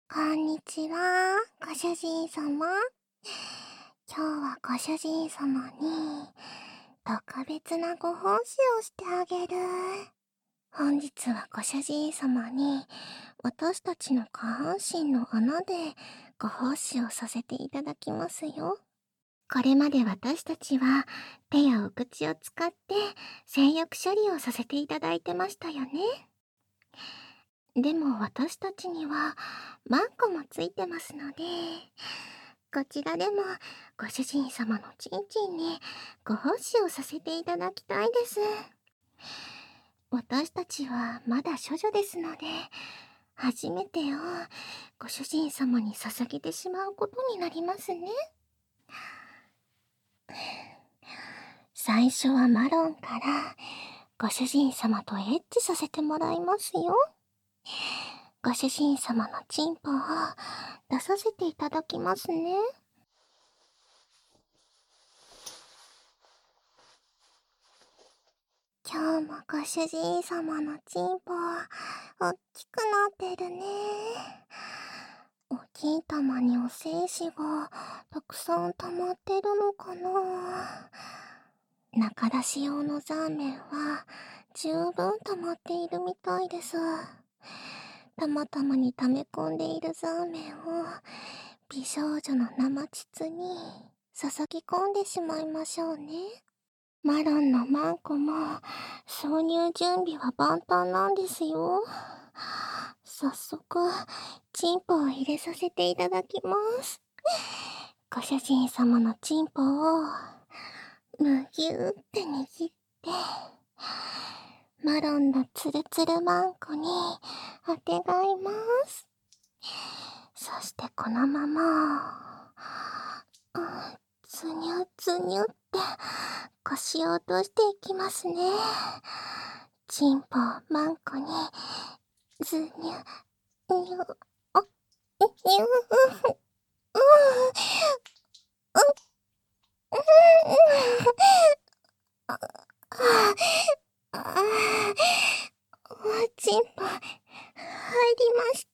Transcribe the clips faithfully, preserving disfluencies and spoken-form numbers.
こんにちは、ご主人様。今日はご主人様に特別なご奉仕をしてあげる。本日はご主人様に私たちの下半身の穴でご奉仕をさせていただきますよ。これまで私たちは手やお口を使って性欲処理をさせていただいてましたよね。でも私たちにはマンコもついてますので、こちらでもご主人様のチンチンにご奉仕をさせていただきたいです。私たちはまだ処女ですので、初めてをご主人様に捧げてしまうことになりますね。最初はマロンからご主人様とエッチさせてもらいますよ。ご主人様のチンポを出させていただきますね。今日もご主人様のチンポおっきくなってるね。お金玉にお精子がたくさん溜まってるのかな。中出し用のザーメンは十分溜まっているみたいです。たまたまに溜め込んでいるザーメンを美少女の生膣に注ぎ込んでしまいましょうね。マロンのマンコも挿入準備は万端なんですよ。早速チンポを入れさせていただきます。ご主人様のチンポをむぎゅーって握ってマロンのツルツルマンコにあてがいます。そしてこのまま、うん、つにゅつにゅって腰を落としていきますね。チンポマンコにずにゅにゅあにゅうおチンポ入りました。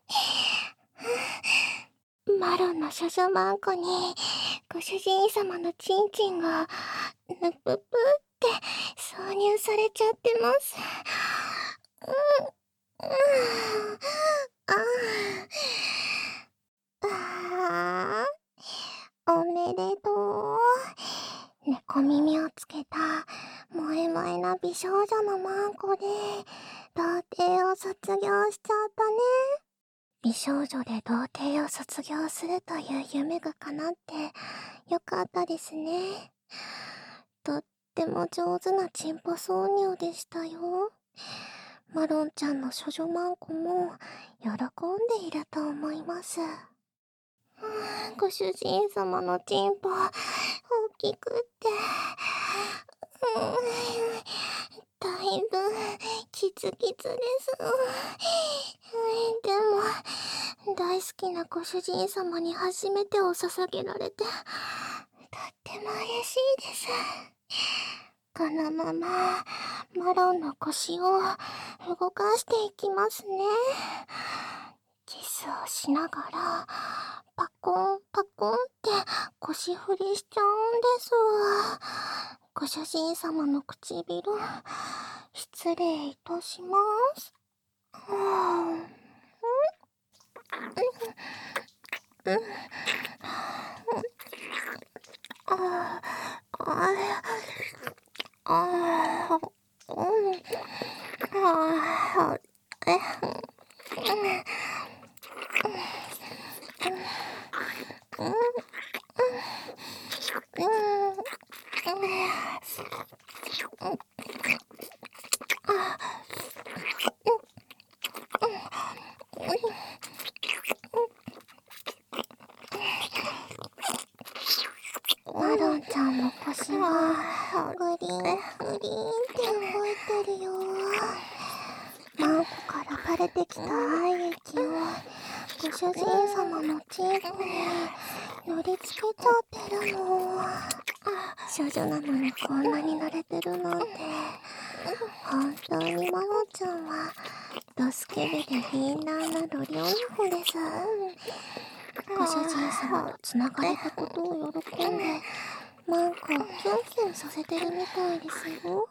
マロンの処女マンコにご主人様のチンチンがぬぷぷって挿入されちゃってます。うんああおめでとう。猫耳をつけた萌え萌えな美少女のマンコで童貞を卒業しちゃったね。美少女で童貞を卒業するという夢が叶ってよかったですね。とっても上手なチンポ挿入でしたよ。マロンちゃんの処女マンコも喜んでいると思います。ご主人様のチンポ大きくって、うん、だいぶキツキツです。でも大好きなご主人様に初めてを捧げられてとっても嬉しいです。このままマロンの腰を動かしていきますね。キスをしながらパコンパコンって腰振りしちゃうんですわ。ご主人様の唇失礼いたします。はあうんうんああああうんああえうんマロンちゃんの腰はグリーングリーンって動いてるよ。マンコから垂れてきた愛液をご主人様のチンコに乗りつけちゃってるの。処女なのにこんなに慣れてるなんて本当にマロンちゃんは助けるで貧難なドリオナホです。ご主人様と繋がれたことを喜んで、マンコをキュンキュンさせてるみたいですよ。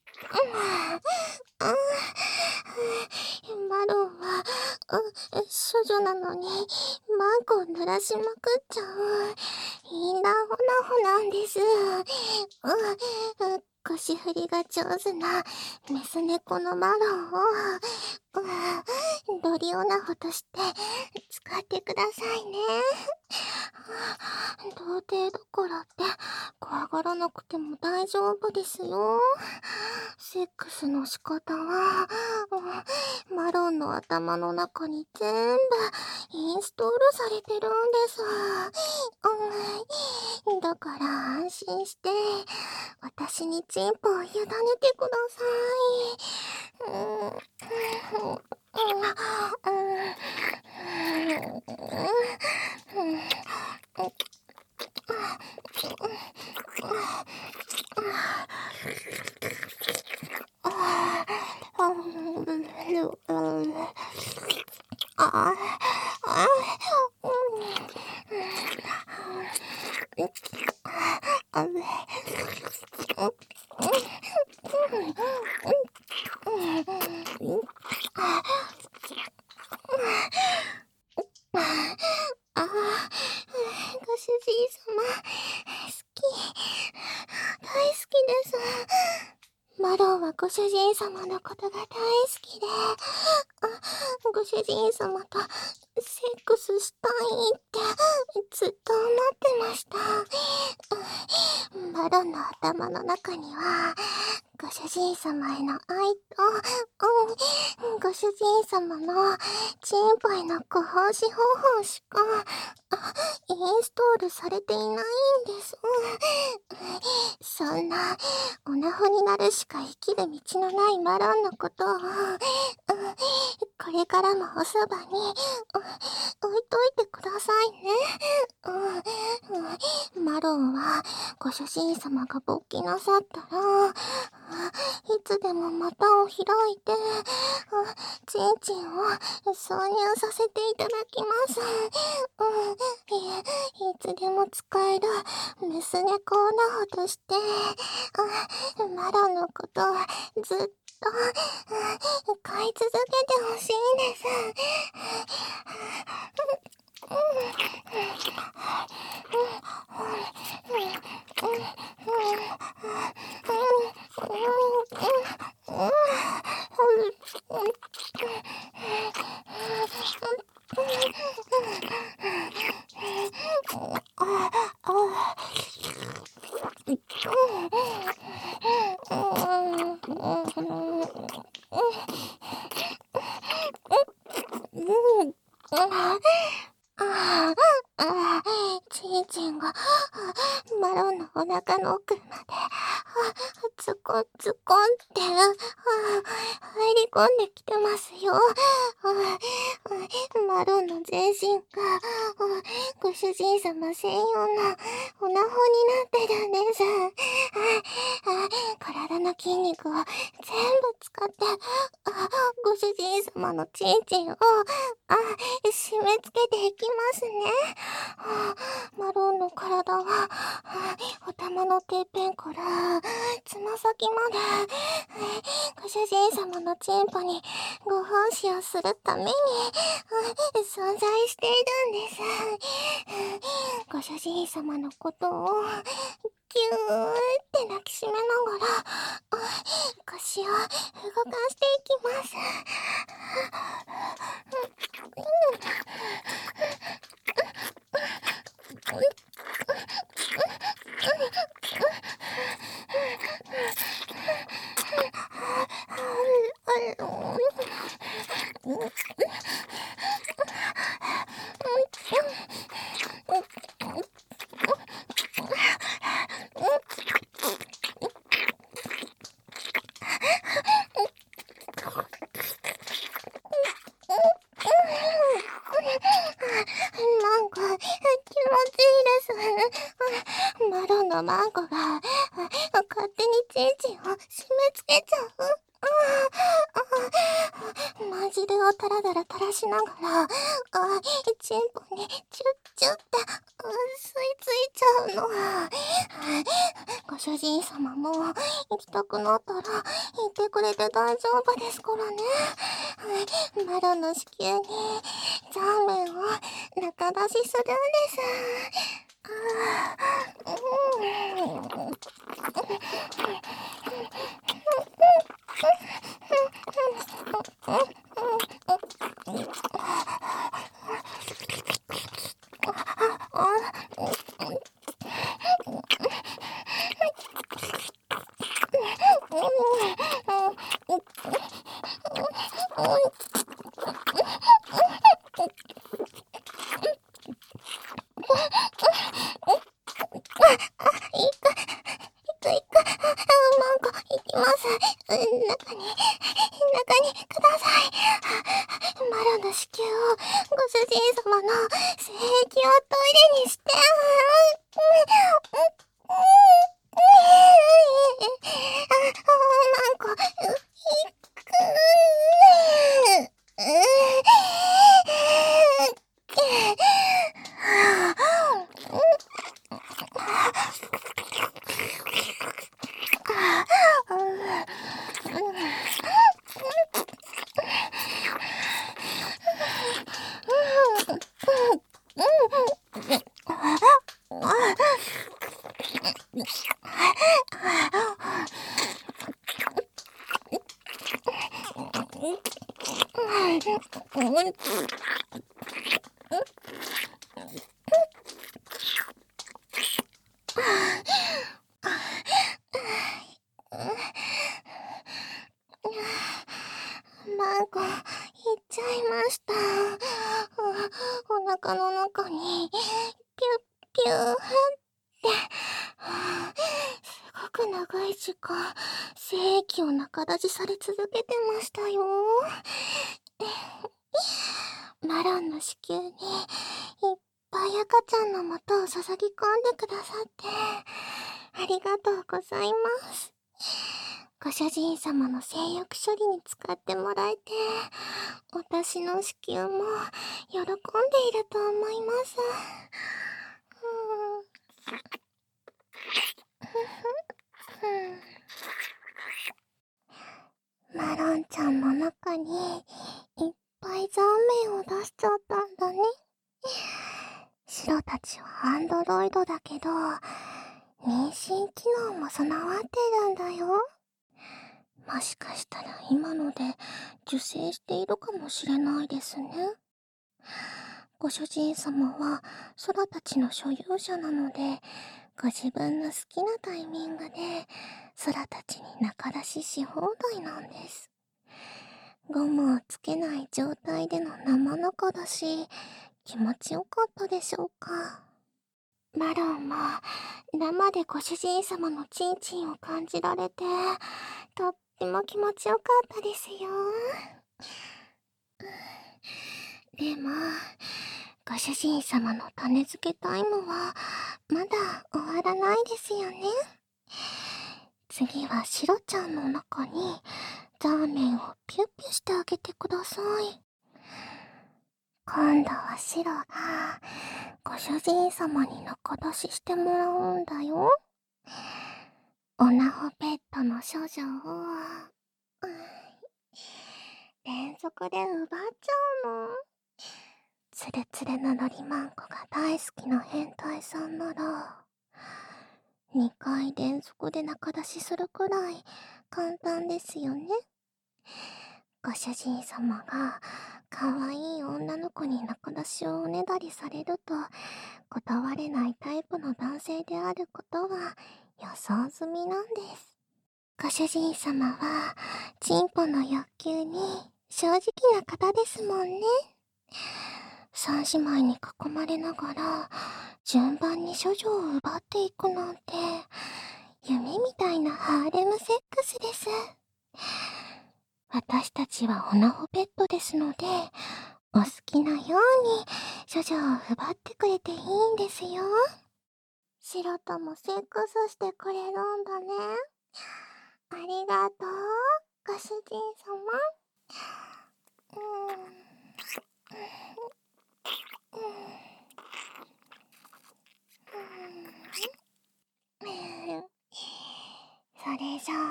マロンは、処女なのに、マンコを濡らしまくっちゃう。いいなほなほなんです。腰振りが上手なメス猫のマロンを、ドリオナホとして使ってくださいね。童貞だからって怖がらなくても大丈夫ですよ。セックスの仕方は、マロンの頭の中に全部インストールされてるんです。だから安心して、私にチンポを委ねてください。ああ、ご主人様、好き、大好きです。マロンはご主人様のことが大好きで、ご主人様とセックスしたいってずっと思ってました。マロンの頭の中には、ご主人様への愛と、うん、ご主人様のチンポへのご奉仕方法しか、インストールされていないんです。そんな、オナホになるしか生きる道のないマロンのことを、これからもおそばに、置いといてくださいね。マロンは、ご主人様が勃起なさったら、いつでも股を開いて、チンチンを挿入させていただきます。いつでも使えるメス猫オナホとして、マロンのことをずっと飼い続けてほしいんです。チンチンがマロンのお腹の奥までズコンズコンって入り込んできてますよ。マロンの全身がご主人様専用のオナホになってるんです。体の筋肉を全部使ってご主人様のチンチンを締め付けていきますね。マロンの体は頭のてっぺんからつま先までご主人様のチンポにご奉仕をするために存在しているんです。ご主人様のことをぎゅーって抱きしめながら腰を動かしていきます。なんか気持ちいいです。マロンのマンコが勝手にチンチンを締め付けちゃう。マ煮汁をタラタラ垂らしながら、あ、チンポにチュッチュッって、うん、吸い付いちゃうの。ご主人様も行きたくなったら言ってくれて大丈夫ですからね。マロの子宮にザーメンを中出しするんです。あー、うん中に、中にください。マロの子宮をご主人様の性液をトイレにして、マンコ、いくマンコ、いっちゃいました。お腹の中に、ピュッピューって、すごく長い時間、精液を中出しされ続けてましたよ。マロンの子宮に、いっぱい赤ちゃんの素を注ぎ込んでくださって、ありがとうございます。ご主人様の性欲処理に使ってもらえて、私の子宮も喜んでいると思います。マロンちゃんの中にいっぱいザーメンを出しちゃったんだね。シロたちはアンドロイドだけど、妊娠機能も備わってるんだよ。もしかしたら今ので受精しているかもしれないですね。ご主人様は空たちの所有者なので、ご自分の好きなタイミングで空たちに中出しし放題なんです。ゴムをつけない状態での生中だし、気持ちよかったでしょうか。マロンも生でご主人様のチンチンを感じられて、とっても気持ちよかったですよ。でも、ご主人様の種付けタイムはまだ終わらないですよね。次はシロちゃんの中にザーメンをピュッピュしてあげてください。今度はシロがご主人様に中出ししてもらうんだよ。オナホペットの処女を、うん、連続で奪っちゃうの。ツルツルののりマンコが大好きな変態さんなら、にかい連続で中出しするくらい簡単ですよね。ご主人様が可愛い女の子に中出しをおねだりされると断れないタイプの男性であることは予想済みなんです。ご主人様はチンポの欲求に正直な方ですもんね。三姉妹に囲まれながら順番に処女を奪っていくなんて夢みたいなハーレムセックスです。私たちはオナホペットですので、お好きなように処女を奪ってくれていいんですよ。シロともセックスしてくれるんだね。ありがとう、ご主人様。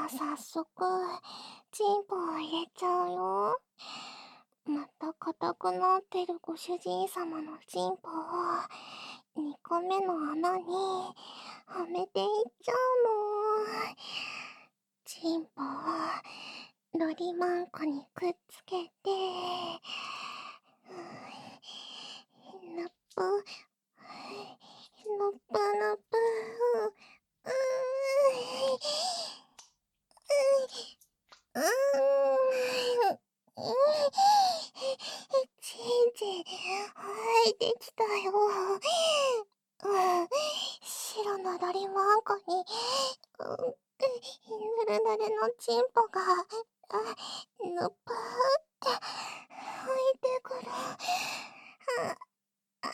早速、チンポを入れちゃうよ。また硬くなってるご主人様のチンポをにこめの穴にはめていっちゃうの。チンポをのりまんこにくっつけて、ぬっぷ、ぬっぷぬっぷ、うーうーん。ちんちん、生えてきたよ。うん、白のドリマンコに、うん、ぬるぬるのチンポが、あ、ぬぷーって生えてくる。あ、あ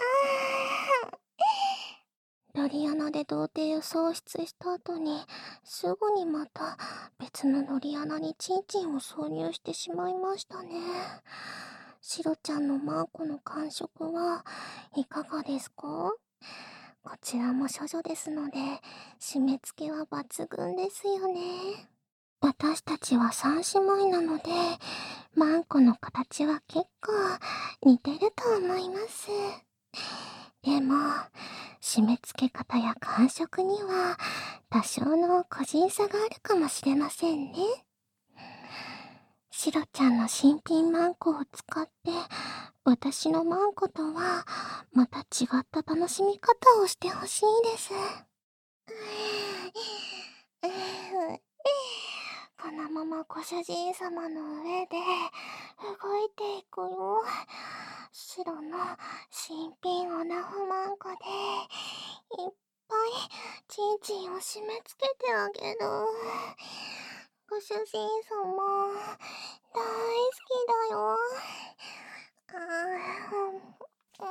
ードリ穴で童貞を喪失した後に、すぐにまた別のドリ穴にチンチンを挿入してしまいましたね。シロちゃんのマンコの感触はいかがですか？こちらも処女ですので、締め付けは抜群ですよね。私たちは三姉妹なので、マンコの形は結構似てると思います。でも、締め付け方や感触には多少の個人差があるかもしれませんね。シロちゃんの新品マンコを使って、私のマンコとはまた違った楽しみ方をしてほしいです。このままご主人様の上で動いていくよ。白の新品オナホマンコでいっぱいチンチンを締め付けてあげる。ご主人様、大好きだよ。あー、うん、うん、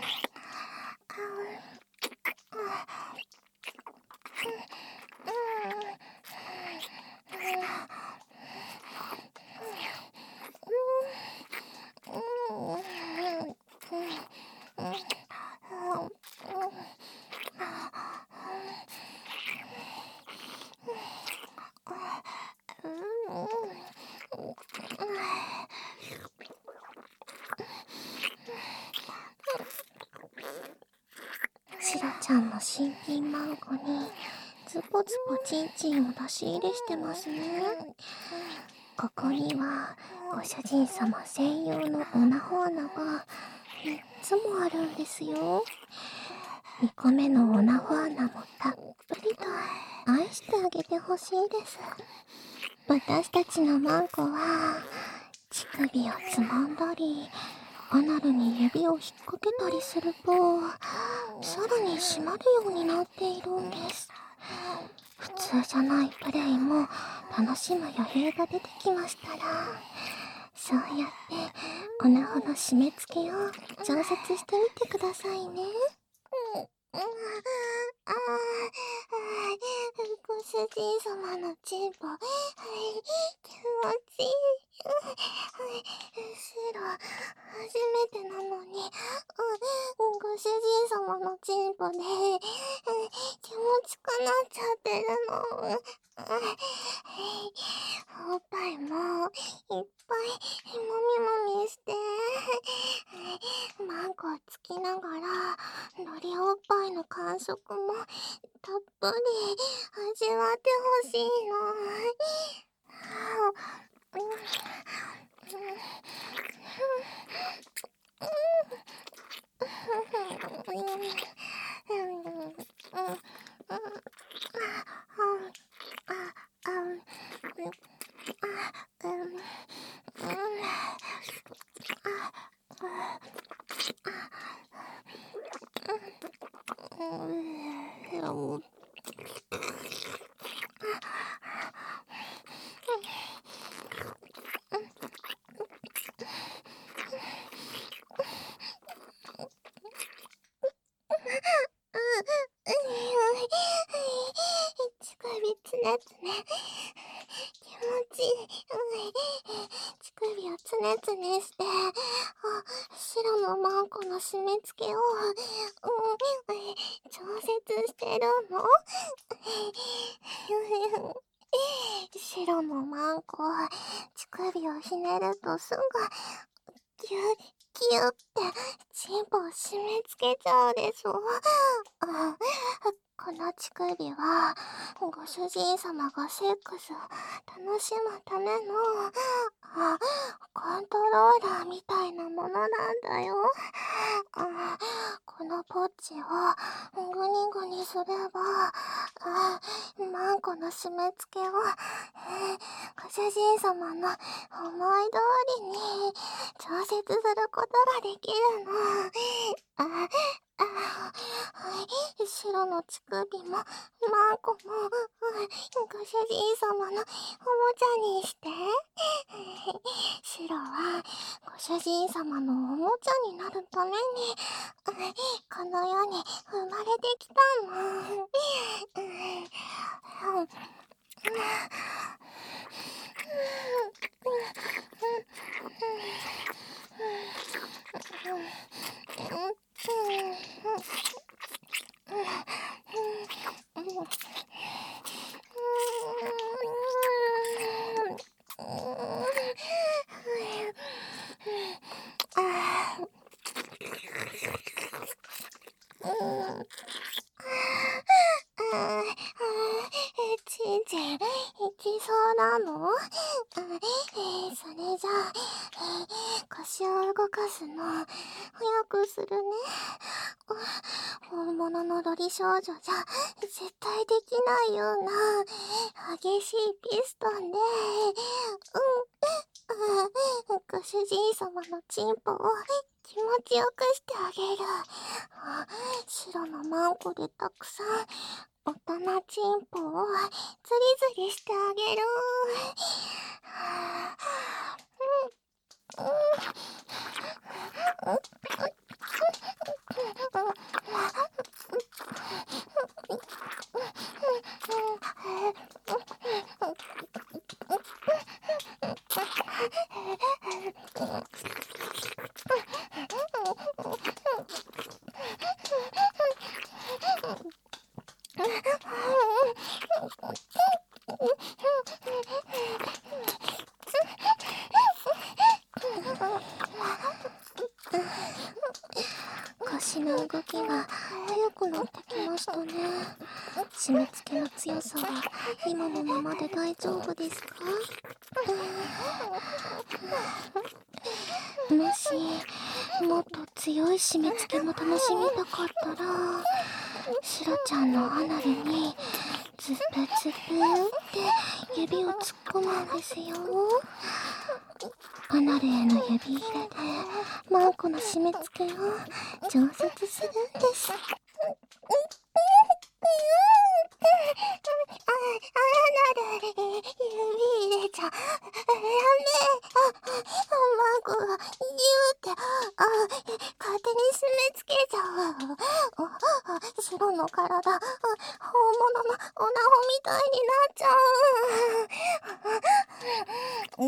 シロちゃんの新品マンコにズポズポチンチンを出し入れしてますね。ここにはご主人様専用のオナホ穴がみっつもあるんですよ。にこめのオナホ穴もたっぷりと愛してあげてほしいです。私たちのマンコは乳首をつまんだり、アナルに指を引っ掛けたりすると、さらに締まるようになっているんです。普通じゃないプレイも楽しむ余裕が出てきましたら、そうやってオナホの締め付けを調節してみてくださいね。ああ、ご主人様のチンポ、はい、気持ちいい。シロ、初めてなのに、ご主人様のチンポで気持ちくなっちゃってるの。おっぱいもいっぱいもみもみして、マンコをつきながらのりおっぱいの感触もたっぷり味わってほしいの。乳首つねつね、気持ちいい。乳首をつねつねして、あ、白のマンコの締め付けを、うん、調節してるの。 白のマンコ、乳首をひねるとすぐ、ギュッギュッってチンポを締め付けちゃうでしょ。あ、この乳首は、ご主人様がセックスを楽しむための、あ、コントローラーみたいなものなんだよ。あ、このポッチをグニグニすれば、あ、マンコの締め付けを、ご主人様の思い通りに調節することができるの。あ、あ、はい、白の乳首もマンコも、ご主人様のおもちゃにして。白はご主人様のおもちゃになるために、この世に生まれてきたの。ちんちん、いきそうなの？それじゃあ、腰を動かすの、早くするね。本物のロリ少女じゃ、絶対できないような、激しいピストンで、うん、ご主人様のチンポを気持ちよくしてあげる。白のマンコでたくさん、大人チンポをズリズリしてあげる。腰の動きが速くなってきましたね。締め付けの強さは今のままで大丈夫ですか？もしもっと強い締め付けも楽しみたかったら、シロちゃんのアナルにズブズブって指を突っ込むんですよ。アナルへの指入れでマンコの締め付けを調節するんです。あ、アナル、指入れちゃダメ。あ、マンコがギューって、あ、勝手に締め付けちゃう。あ、白の体、本物のオナホみたいになっちゃう。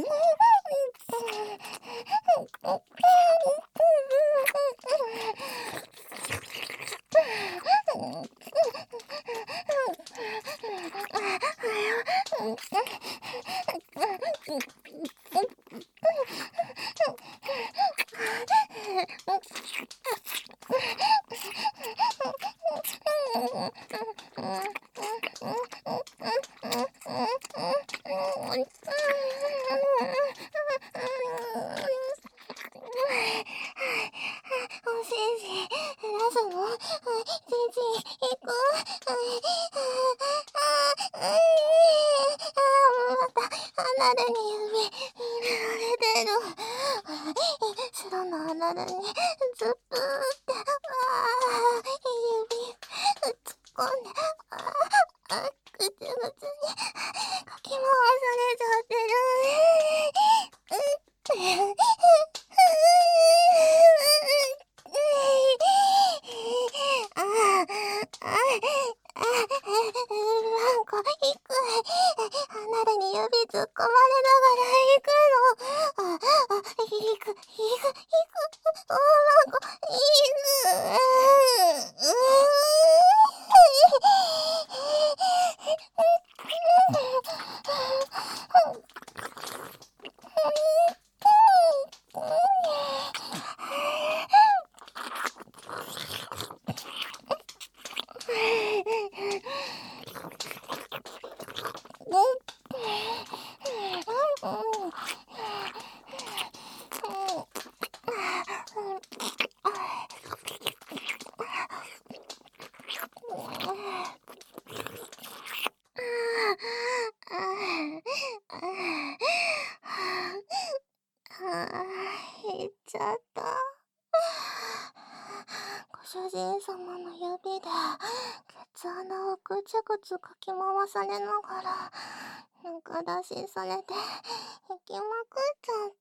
アナルに指入れられてる。白のアナルにズップーって、あー、指突っ込んで、あー、ぐつぐつにかき回されちゃってる。あー、あー、なんか低い。アナルに指突っ込まれながら行くの。あ、あ、行く、行く、行く。おー、なんか、行く。 っちゃった。ご主人様の指でケツ穴をぐちゃぐちゃかき回されながら、中出しされて引きまくっちゃった。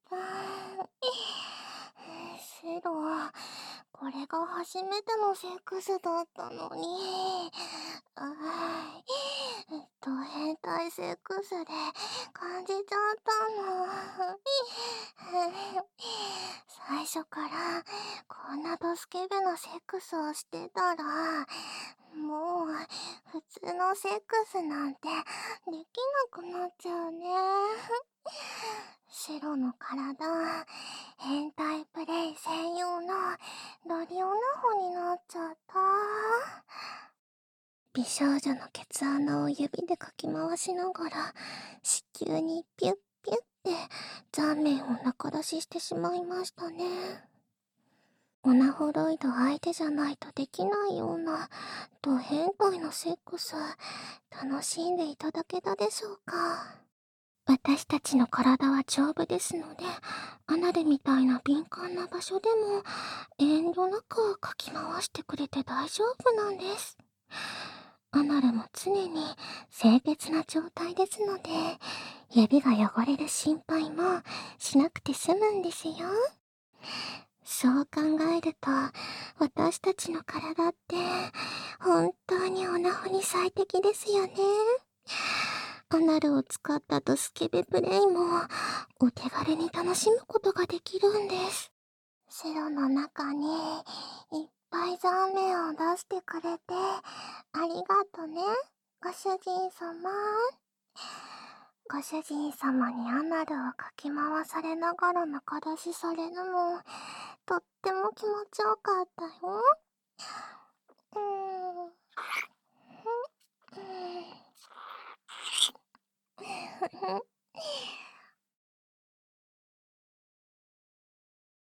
シロ、これが初めてのセックスだったのに。あーえっと、変態セックスで感じちゃったの。最初からこんなドスケベなセックスをしてたら、もう普通のセックスなんてできなくなっちゃうね。白の体、変態プレイ専用のロリオナホになっちゃった。美少女のケツ穴を指でかき回しながら、子宮にピュッピュッって残面を中出ししてしまいましたね。オナホロイド相手じゃないとできないようなド変態なセックス、楽しんでいただけたでしょうか。私たちの体は丈夫ですので、アナルみたいな敏感な場所でも遠慮なくかき回してくれて大丈夫なんです。アナルも常に清潔な状態ですので、指が汚れる心配もしなくて済むんですよ。そう考えると、私たちの体って本当にオナホに最適ですよね。アナルを使ったドスケベプレイもお手軽に楽しむことができるんです。白の中にいっぱい残面を出してくれてありがとね、ご主人様。ご主人様にアナルをかき回されながら中出しされるの、とっても気持ちよかったよ。うーん。うーん。